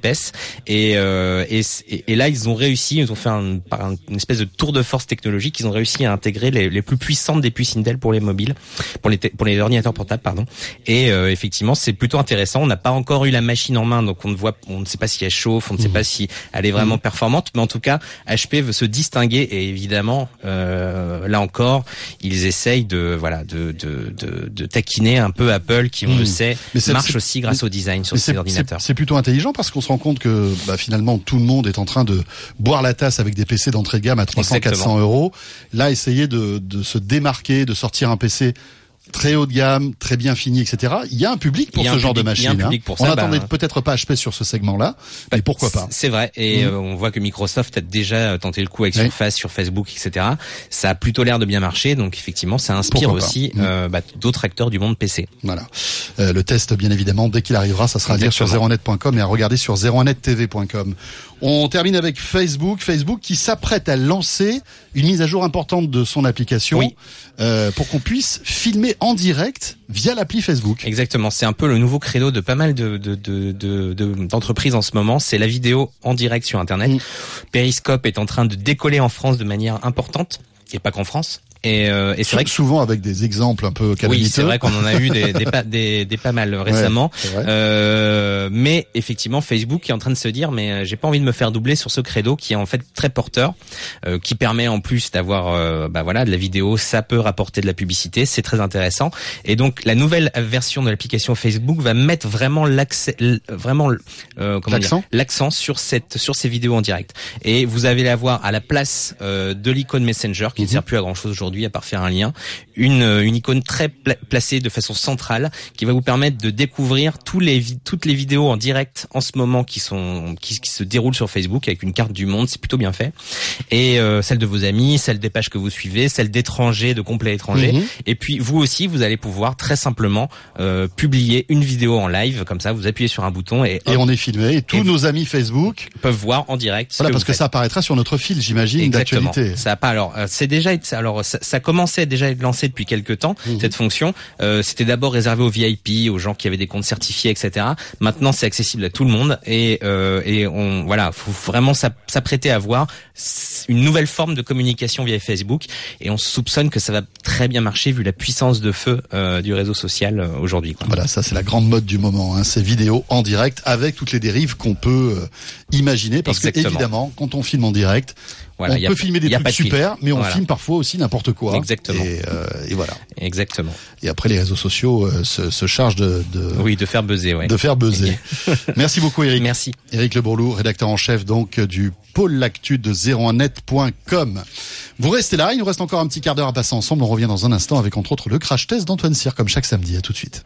épaisse. Et, euh, et, et là, ils ont réussi, ils ont fait un, par un, une espèce de tour de force technologique, ils ont réussi à intégrer les, les plus puissantes des puces Intel pour les mobiles, pour les, pour les ordinateurs portables, pardon. Et euh, effectivement, c'est plutôt intéressant. On n'a pas encore eu la machine en main, donc on ne voit, on ne sait pas si elle chauffe, on ne sait mmh. pas si elle est vraiment mmh. performante. Mais en tout cas, H P veut se distinguer et évidemment, euh, là encore, ils essayent de, voilà, de, de, de, de taquiner un peu Apple, qui on mmh. le sait, marche aussi grâce au design sur ces ordinateurs. C'est, c'est plutôt intelligent parce qu'on se rend compte que bah, finalement tout le monde est en train de boire la tasse avec des P C d'entrée de gamme à trois cents à quatre cents euros. Là, essayer de, de se démarquer, de sortir un P C très haut de gamme, très bien fini, et cetera. Il y a un public pour ce genre public, de machine. Hein. On n'attendait bah, peut-être pas H P sur ce segment-là, bah, mais pourquoi pas. C'est vrai, et mmh. euh, on voit que Microsoft a déjà tenté le coup avec oui. Surface, sur Facebook, et cetera. Ça a plutôt l'air de bien marcher, donc effectivement, ça inspire pourquoi aussi mmh. euh, bah, d'autres acteurs du monde P C. Voilà. Euh, le test, bien évidemment, dès qu'il arrivera, ça sera Exactement. à lire sur zéro net point com et à regarder sur zéro un net t v point com. On termine avec Facebook. Facebook qui s'apprête à lancer une mise à jour importante de son application oui. euh, pour qu'on puisse filmer en direct via l'appli Facebook. Exactement. C'est un peu le nouveau credo de pas mal de, de, de, de, de d'entreprises en ce moment. C'est la vidéo en direct sur Internet. Mmh. Periscope est en train de décoller en France de manière importante, et pas qu'en France. Et, euh, et c'est vrai que souvent avec des exemples un peu calamiteux. Oui, c'est vrai qu'on en a eu des, des, pas, des, des pas mal récemment. Ouais, euh, mais effectivement, Facebook est en train de se dire, mais j'ai pas envie de me faire doubler sur ce credo qui est en fait très porteur, euh, qui permet en plus d'avoir, euh, bah voilà, de la vidéo, ça peut rapporter de la publicité, c'est très intéressant. Et donc la nouvelle version de l'application Facebook va mettre vraiment l'accès, vraiment euh, comment l'accent, dire, l'accent sur cette, sur ces vidéos en direct. Et vous allez la voir à la place euh, de l'icône Messenger qui mmh. ne sert plus à grand chose aujourd'hui à part faire un lien, une, une icône très pla- placée de façon centrale qui va vous permettre de découvrir tous les vi- toutes les vidéos en direct en ce moment qui sont qui, qui se déroulent sur Facebook avec une carte du monde, c'est plutôt bien fait. Et euh, celle de vos amis, celle des pages que vous suivez, celle d'étrangers, de complets étrangers. Mmh. Et puis vous aussi, vous allez pouvoir très simplement euh, publier une vidéo en live, comme ça, vous appuyez sur un bouton et, et on est filmé. Et tous et nos amis Facebook peuvent voir en direct. Voilà, que parce que faites. Ça apparaîtra sur notre fil, j'imagine, Exactement. d'actualité. Ça a pas. Alors, euh, c'est déjà. Alors, ça, ça commençait déjà à être lancé depuis quelques temps. Mmh. Cette fonction, euh, c'était d'abord réservé aux V I P, aux gens qui avaient des comptes certifiés, et cetera. Maintenant, c'est accessible à tout le monde et euh, et on voilà, faut vraiment s'apprêter à voir une nouvelle forme de communication via Facebook et on soupçonne que ça va très bien marcher vu la puissance de feu euh, du réseau social euh, aujourd'hui. Quoi. Voilà, ça c'est la grande mode du moment, hein, ces vidéos en direct avec toutes les dérives qu'on peut euh, imaginer parce Exactement. que évidemment, quand on filme en direct, voilà, on peut a, filmer des trucs super, mais on voilà. filme parfois aussi n'importe quoi. Exactement. Et, euh, et voilà. Exactement. Et après, les réseaux sociaux euh, se, se chargent de, de oui, de faire buzzer, ouais. De faire buzzer. Merci beaucoup, Eric. Merci. Eric Le Bourlou, rédacteur en chef donc du pôle l'actu de zéro un net point com. Vous restez là, il nous reste encore un petit quart d'heure à passer ensemble. On revient dans un instant avec entre autres le crash test d'Antoine Cyr, comme chaque samedi. À tout de suite.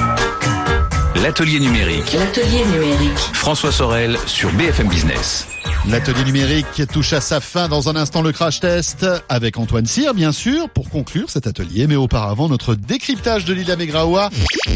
L'atelier numérique. L'atelier numérique. François Sorel sur B F M Business. L'atelier numérique touche à sa fin. Dans un instant, le crash test avec Antoine Cyr, bien sûr, pour conclure cet atelier. Mais auparavant, notre décryptage de Lila Megraoua.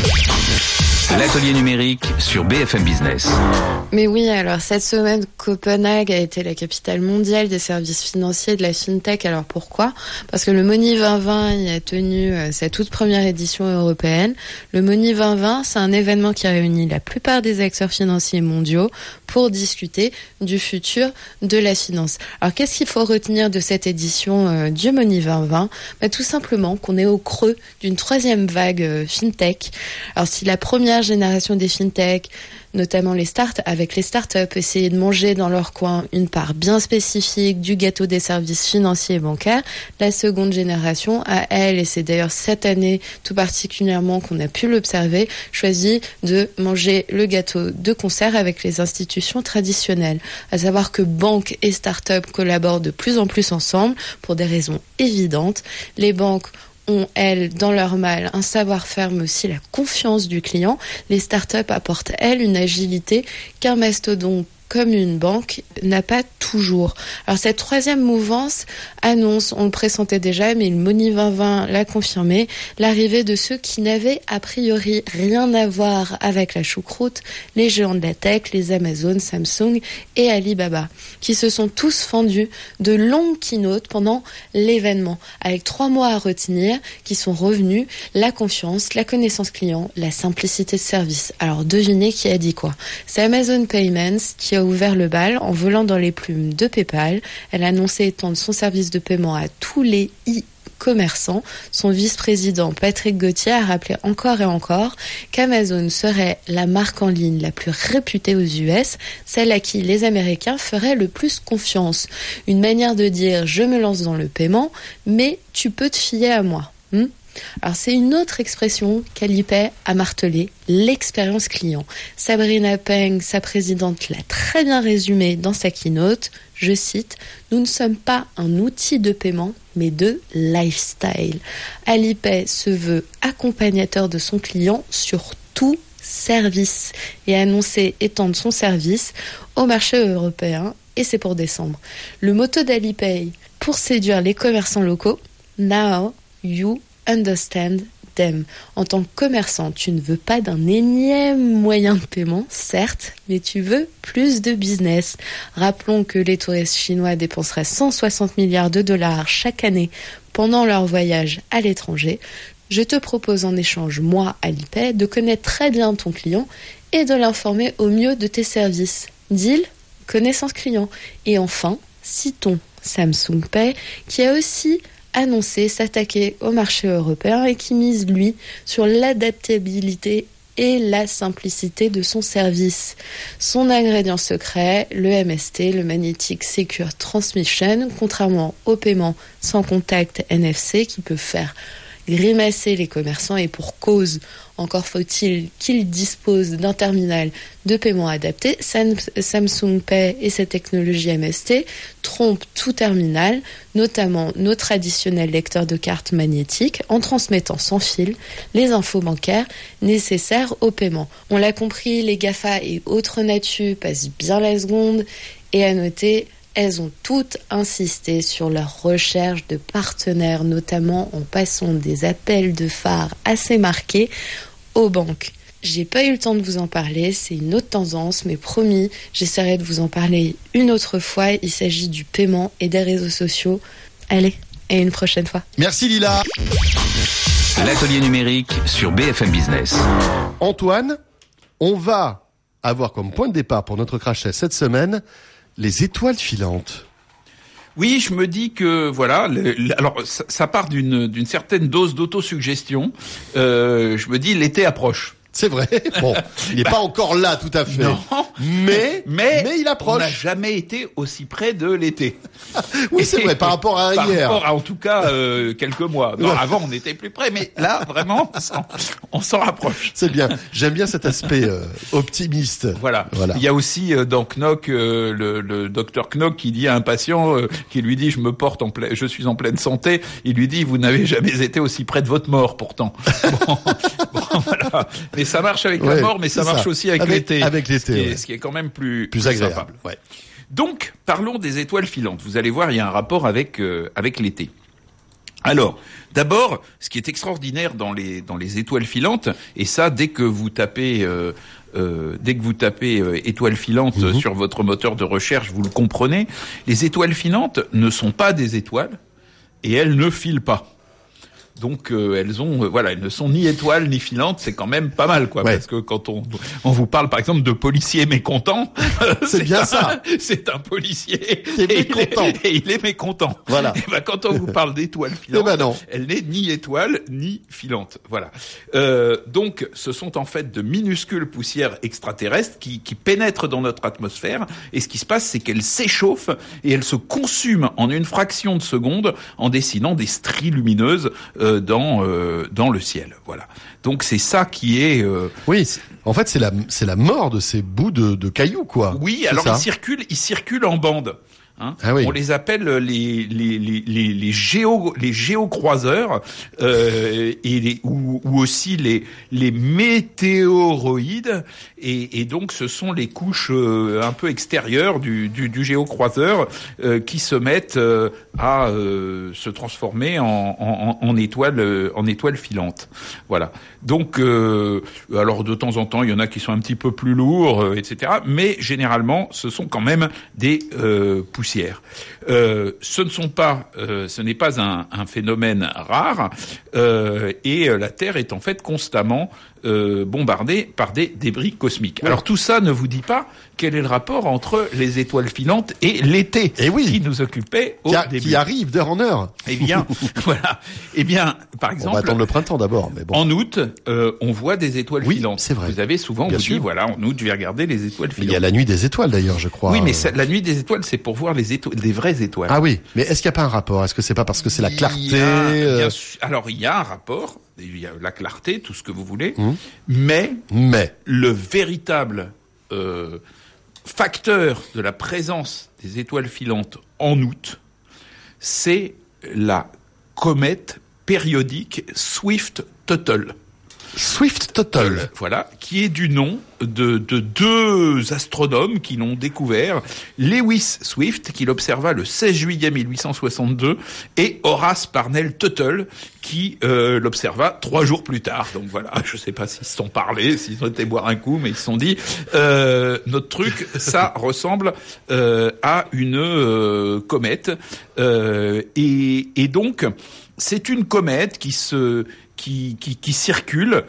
L'atelier numérique sur B F M Business. Mais oui, alors cette semaine, Copenhague a été la capitale mondiale des services financiers de la FinTech. Alors pourquoi ? Parce que le Money vingt vingt y a tenu sa toute première édition européenne. Le Money vingt vingt, c'est un événement qui réunit la plupart des acteurs financiers mondiaux pour discuter du futur de la finance. Alors qu'est-ce qu'il faut retenir de cette édition euh, du Money vingt vingt ? Bah, tout simplement qu'on est au creux d'une troisième vague euh, FinTech. Alors si la première génération des FinTech, notamment les start avec les startups, essayer de manger dans leur coin une part bien spécifique du gâteau des services financiers et bancaires. La seconde génération, à elle, et c'est d'ailleurs cette année tout particulièrement qu'on a pu l'observer, choisit de manger le gâteau de concert avec les institutions traditionnelles. À savoir que banques et startups collaborent de plus en plus ensemble pour des raisons évidentes. Les banques ont, elles, dans leur mal, un savoir-faire, mais aussi la confiance du client. Les startups apportent, elles, une agilité qu'un mastodonte comme une banque n'a pas toujours. Alors cette troisième mouvance annonce, on le pressentait déjà, mais le Money vingt vingt l'a confirmé, l'arrivée de ceux qui n'avaient a priori rien à voir avec la choucroute, les géants de la tech, les Amazon, Samsung et Alibaba, qui se sont tous fendus de longues keynotes pendant l'événement, avec trois mots à retenir qui sont revenus: la confiance, la connaissance client, la simplicité de service. Alors devinez qui a dit quoi? C'est Amazon Payments qui a ouvert le bal en volant dans les plumes de PayPal. Elle a annoncé étendre son service de paiement à tous les e-commerçants. Son vice-président Patrick Gauthier a rappelé encore et encore qu'Amazon serait la marque en ligne la plus réputée aux U S, celle à qui les Américains feraient le plus confiance. Une manière de dire: je me lance dans le paiement, mais tu peux te fier à moi. Hmm? Alors c'est une autre expression qu'Alipay a martelée, l'expérience client. Sabrina Peng, sa présidente, l'a très bien résumé dans sa keynote. Je cite: nous ne sommes pas un outil de paiement, mais de lifestyle. Alipay se veut accompagnateur de son client sur tout service et a annoncé étendre son service au marché européen, et c'est pour décembre. Le motto d'Alipay pour séduire les commerçants locaux: Now you understand them. En tant que commerçant, tu ne veux pas d'un énième moyen de paiement, certes, mais tu veux plus de business. Rappelons que les touristes chinois dépenseraient cent soixante milliards de dollars chaque année pendant leur voyage à l'étranger. Je te propose en échange, moi, Alipay, de connaître très bien ton client et de l'informer au mieux de tes services. Deal, connaissance client. Et enfin, citons Samsung Pay, qui a aussi annoncé s'attaquer au marché européen et qui mise, lui, sur l'adaptabilité et la simplicité de son service. Son ingrédient secret, le M S T, le Magnetic Secure Transmission, contrairement au paiement sans contact N F C qui peut faire grimacer les commerçants, et pour cause, encore faut-il qu'ils disposent d'un terminal de paiement adapté. Samsung Pay et sa technologie M S T trompent tout terminal, notamment nos traditionnels lecteurs de cartes magnétiques, en transmettant sans fil les infos bancaires nécessaires au paiement. On l'a compris, les GAFA et autres natu passent bien la seconde, et à noter, elles ont toutes insisté sur leur recherche de partenaires, notamment en passant des appels de phare assez marqués aux banques. J'ai pas eu le temps de vous en parler, c'est une autre tendance, mais promis, j'essaierai de vous en parler une autre fois. Il s'agit du paiement et des réseaux sociaux. Allez, et une prochaine fois. Merci Lila. L'atelier numérique sur B F M Business. Antoine, on va avoir comme point de départ pour notre crachet cette semaine les étoiles filantes. Oui, je me dis que voilà. Le, le, alors ça, ça part d'une d'une certaine dose d'autosuggestion. Euh, je me dis l'été approche. C'est vrai. Bon, il n'est bah, pas encore là tout à fait. Non, mais, mais mais il approche. On n'a jamais été aussi près de l'été. Oui, c'est vrai, par rapport à par hier. Par rapport à, en tout cas, euh, quelques mois. Non, avant, on était plus près, mais là, vraiment, on s'en, on s'en rapproche. C'est bien. J'aime bien cet aspect euh, optimiste. Voilà. voilà. Il y a aussi euh, dans Knock, euh, le, le docteur Knock qui dit à un patient, euh, qui lui dit, je me porte en pleine, je suis en pleine santé. Il lui dit, vous n'avez jamais été aussi près de votre mort, pourtant. Bon, bon voilà. Mais ça marche avec ouais, la mort, mais ça marche ça. aussi avec, avec l'été. Avec l'été, ce qui, ouais. est, ce qui est quand même plus, plus, plus agréable. Ouais. Donc, parlons des étoiles filantes. Vous allez voir, il y a un rapport avec euh, avec l'été. Alors, d'abord, ce qui est extraordinaire dans les dans les étoiles filantes, et ça, dès que vous tapez euh, euh, dès que vous tapez euh, étoiles filantes mmh. sur votre moteur de recherche, vous le comprenez. Les étoiles filantes ne sont pas des étoiles et elles ne filent pas. Donc euh, elles ont, euh, voilà, elles ne sont ni étoiles ni filantes, c'est quand même pas mal, quoi. Ouais. Parce que quand on on vous parle, par exemple, de policiers mécontents, c'est, c'est bien un, ça. C'est un policier qui est mécontent. Et, et il est mécontent. Voilà. Et ben quand on vous parle d'étoiles filantes, ben non. elle n'est ni étoile ni filante. Voilà. Euh, donc ce sont en fait de minuscules poussières extraterrestres qui qui pénètrent dans notre atmosphère. Et ce qui se passe, c'est qu'elles s'échauffent et elles se consument en une fraction de seconde en dessinant des stries lumineuses. Euh, dans euh, dans le ciel, voilà. Donc c'est ça qui est. Euh... Oui, c'est, en fait c'est la c'est la mort de ces bouts de, de cailloux, quoi. Oui, c'est alors ça. ils circulent, ils circulent en bande. Hein. Ah oui. On les appelle les les les les, les géo les géocroiseurs euh, et les, ou, ou aussi les les météoroïdes et, et donc ce sont les couches euh, un peu extérieures du du, du géocroiseur euh, qui se mettent euh, à euh, se transformer en en, en étoiles en étoiles filantes. Voilà. Donc euh, alors de temps en temps il y en a qui sont un petit peu plus lourds euh, et cetera. Mais généralement ce sont quand même des euh, poussières. Euh, ce ne sont pas, euh, ce n'est pas un, un phénomène rare, euh, et la Terre est en fait constamment euh, bombardée par des débris cosmiques. Oui. Alors tout ça ne vous dit pas quel est le rapport entre les étoiles filantes et l'été, et oui. qui nous occupait au qui, a, début. Qui arrive d'heure en heure. Eh bien, voilà. Eh bien, par exemple, on va attendre le printemps d'abord, mais bon. En août, euh, on voit des étoiles oui, filantes. C'est vrai. Vous avez souvent Bien vous sûr. dit voilà, en août, je vais regarder les étoiles filantes. Il y a la nuit des étoiles d'ailleurs, je crois. Oui, mais ça, la nuit des étoiles, c'est pour voir les étoiles, des vraies étoiles. Ah oui, mais est-ce qu'il n'y a pas un rapport? Est-ce que c'est pas parce que c'est la clarté? Il y a, euh... bien sûr, alors il y a un rapport, il y a la clarté, tout ce que vous voulez, mmh. mais, mais le véritable euh, facteur de la présence des étoiles filantes en août, c'est la comète périodique Swift-Tuttle. Swift-Tuttle. Voilà, qui est du nom de, de deux astronomes qui l'ont découvert, Lewis Swift, qui l'observa le seize juillet mille huit cent soixante-deux, et Horace Parnell Tuttle, qui euh, l'observa trois jours plus tard. Donc voilà, je sais pas s'ils se sont parlé, s'ils ont été boire un coup, mais ils se sont dit, euh, notre truc, ça ressemble euh, à une euh, comète. Euh, et, et donc, c'est une comète qui se... Qui, qui, qui circule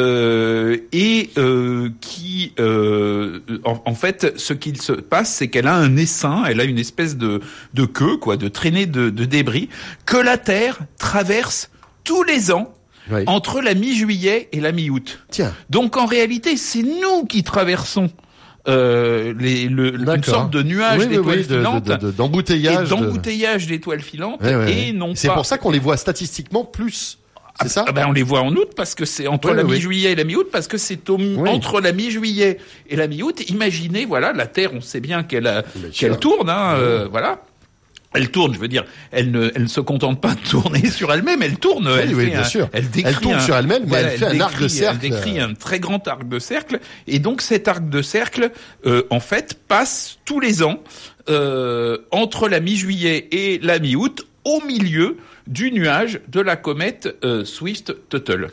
euh, et euh, qui, euh, en, en fait, ce qu'il se passe, c'est qu'elle a un essaim, elle a une espèce de, de queue, quoi, de traînée de, de débris que la Terre traverse tous les ans. Oui. Entre la mi-juillet et la mi-août. Tiens. Donc en réalité, c'est nous qui traversons. Euh, les, le, une sorte de nuage oui, d'étoiles oui, oui, filantes, de, de, de, d'embouteillage, et d'embouteillage de... d'étoiles filantes, oui, oui, et non c'est pas. C'est pour ça qu'on les voit statistiquement plus. C'est ça? Ah ben on les voit en août parce que c'est entre oui, la oui. mi-juillet et la mi-août parce que c'est au, oui. entre la mi-juillet et la mi-août. Imaginez, voilà, la Terre, on sait bien qu'elle a, qu'elle tourne, hein, oui. euh, voilà. Elle tourne, je veux dire, elle ne, elle ne se contente pas de tourner sur elle-même, elle tourne. Oui, elle, oui, fait bien un, sûr. Elle, décrit elle tourne un, sur elle-même, mais voilà, elle fait elle un décrit, arc de cercle. Elle décrit un très grand arc de cercle, et donc cet arc de cercle, euh, en fait, passe tous les ans euh, entre la mi-juillet et la mi-août, au milieu du nuage de la comète euh, Swift-Tuttle.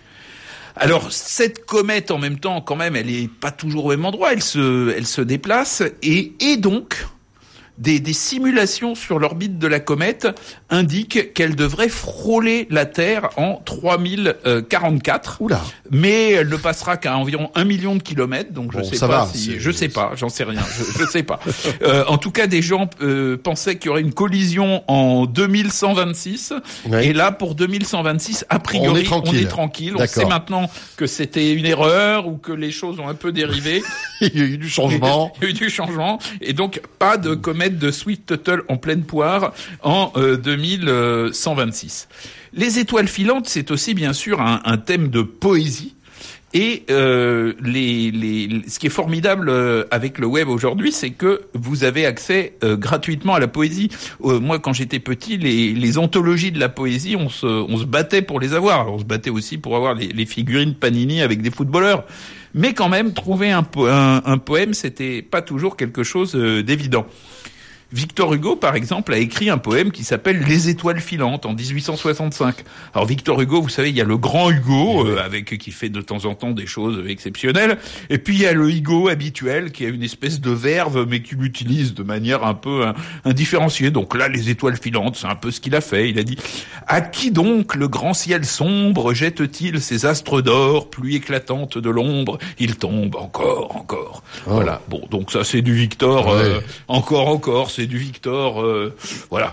Alors cette comète, en même temps, quand même, elle est pas toujours au même endroit. Elle se, elle se déplace et, et donc des, des simulations sur l'orbite de la comète indiquent qu'elle devrait frôler la Terre en trois mille quarante-quatre. Oula. Mais elle ne passera qu'à environ un million de kilomètres, donc je bon, sais ça pas va, si, je sais pas, j'en sais rien, je, je sais pas. Euh, en tout cas, des gens euh, pensaient qu'il y aurait une collision en deux mille cent vingt-six, oui. Et là, pour deux mille cent vingt-six, a priori, on est tranquille. On, est tranquille. On sait maintenant que c'était une erreur ou que les choses ont un peu dérivé. Il y a eu du changement. Il y a eu du changement, et donc pas de comète de Swift-Tuttle en pleine poire en euh, deux mille cent vingt-six. Les étoiles filantes, c'est aussi bien sûr un, un thème de poésie. Et euh, les, les, ce qui est formidable euh, avec le web aujourd'hui, c'est que vous avez accès euh, gratuitement à la poésie. Euh, moi, quand j'étais petit, les, les anthologies de la poésie, on se, on se battait pour les avoir. Alors, on se battait aussi pour avoir les, les figurines Panini avec des footballeurs. Mais quand même, trouver un, po- un, un poème, c'était pas toujours quelque chose euh, d'évident. Victor Hugo, par exemple, a écrit un poème qui s'appelle « Les étoiles filantes » en dix-huit cent soixante-cinq. Alors Victor Hugo, vous savez, il y a le grand Hugo, euh, avec qui fait de temps en temps des choses exceptionnelles, et puis il y a le Hugo habituel, qui a une espèce de verve, mais qui l'utilise de manière un peu hein, indifférenciée. Donc là, les étoiles filantes, c'est un peu ce qu'il a fait. Il a dit « À qui donc le grand ciel sombre jette-t-il ses astres d'or, pluie éclatante de l'ombre, il tombe encore, encore. Oh. » Voilà. Bon, donc ça, c'est du Victor, ouais. euh, encore, encore, c'est du Victor, euh, voilà.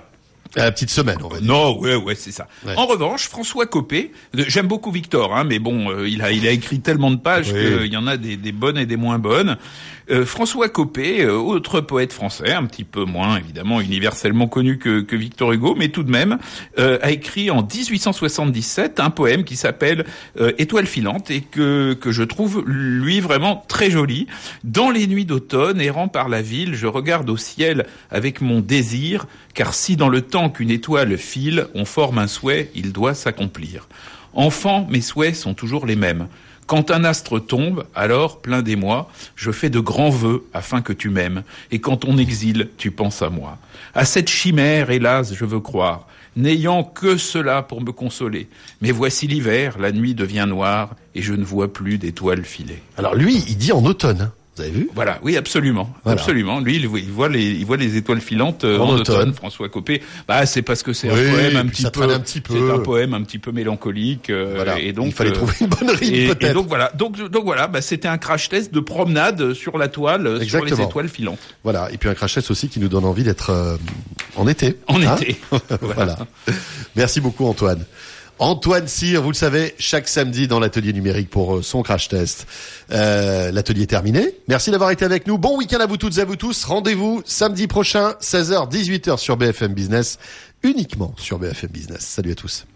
À la petite semaine, on va dire. Non, ouais, ouais, c'est ça. Ouais. En revanche, François Copé, euh, j'aime beaucoup Victor, hein, mais bon, euh, il a, il a écrit tellement de pages Oui. qu'il y en a des, des bonnes et des moins bonnes. Euh, François Copé, euh, autre poète français, un petit peu moins évidemment universellement connu que, que Victor Hugo, mais tout de même, euh, a écrit en dix-huit cent soixante-dix-sept un poème qui s'appelle euh, Étoile filante et que que je trouve lui vraiment très joli. Dans les nuits d'automne, errant par la ville, je regarde au ciel avec mon désir, car si dans le temps qu'une étoile file, on forme un souhait, il doit s'accomplir. Enfant, mes souhaits sont toujours les mêmes. Quand un astre tombe, alors, plein d'émoi, je fais de grands vœux afin que tu m'aimes. Et quand on exile, tu penses à moi. À cette chimère, hélas, je veux croire, n'ayant que cela pour me consoler. Mais voici l'hiver, la nuit devient noire, et je ne vois plus d'étoiles filer. Alors lui, il dit en automne. Hein. Vous avez vu? Voilà, oui, absolument, Voilà. absolument. Lui, il voit, il voit les, il voit les étoiles filantes euh, En en, automne. automne. François Copé, bah c'est parce que c'est Oui, un poème un puis petit ça peu, traîne un petit peu. c'est un poème un petit peu mélancolique. euh, Voilà. Et donc, il fallait euh, trouver une bonne rime et, peut-être. et donc voilà, donc donc voilà, bah, c'était un crash test de promenade sur la toile, euh, sur les Exactement. étoiles filantes. Voilà. Et puis un crash test aussi qui nous donne envie d'être euh, en été. En Hein été. Voilà. Merci beaucoup Antoine. Antoine Cyr, vous le savez, chaque samedi dans l'atelier numérique pour euh, son crash test. Euh, l'atelier est terminé. Merci d'avoir été avec nous. Bon week-end à vous toutes et à vous tous. Rendez-vous samedi prochain, seize heures, dix-huit heures sur B F M Business, uniquement sur B F M Business. Salut à tous.